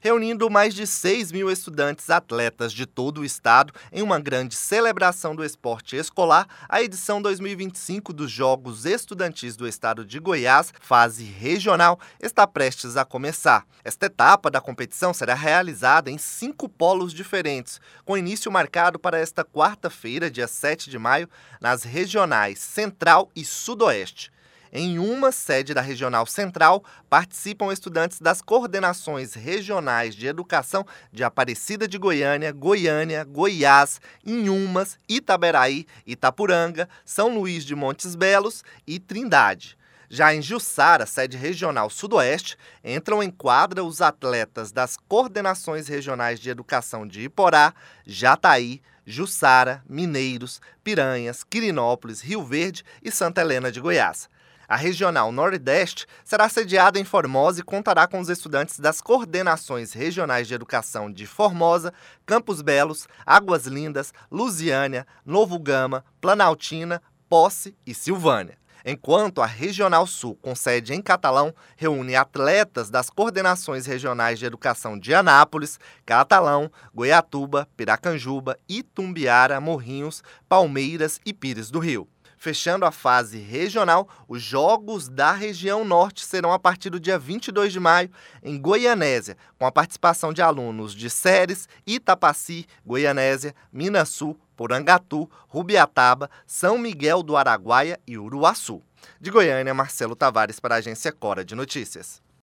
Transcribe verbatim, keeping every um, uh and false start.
reunindo mais de seis mil estudantes atletas de todo o estado em uma grande celebração do esporte escolar. A edição dois mil e vinte e cinco dos Jogos Estudantis do Estado de Goiás, fase regional, está prestes a começar. Esta etapa da competição será realizada em cinco polos diferentes, com início marcado para esta quarta-feira, dia sete de maio, nas regionais Central e Sudoeste. Em uma sede da Regional Central, participam estudantes das coordenações regionais de educação de Aparecida de Goiânia, Goiânia, Goiás, Inhumas, Itaberaí, Itapuranga, São Luís de Montes Belos e Trindade. Já em Jussara, sede regional Sudoeste, entram em quadra os atletas das coordenações regionais de educação de Iporá, Jataí, Jussara, Mineiros, Piranhas, Quirinópolis, Rio Verde e Santa Helena de Goiás. A Regional Nordeste será sediada em Formosa e contará com os estudantes das coordenações regionais de educação de Formosa, Campos Belos, Águas Lindas, Lusiânia, Novo Gama, Planaltina, Posse e Silvânia. Enquanto a Regional Sul, com sede em Catalão, reúne atletas das coordenações regionais de educação de Anápolis, Catalão, Goiatuba, Piracanjuba, Itumbiara, Morrinhos, Palmeiras e Pires do Rio. Fechando a fase regional, os Jogos da Região Norte serão a partir do dia vinte e dois de maio em Goianésia, com a participação de alunos de Ceres, Itapaci, Goianésia, Minas Sul, Porangatu, Rubiataba, São Miguel do Araguaia e Uruaçu. De Goiânia, Marcelo Tavares para a Agência Cora de Notícias.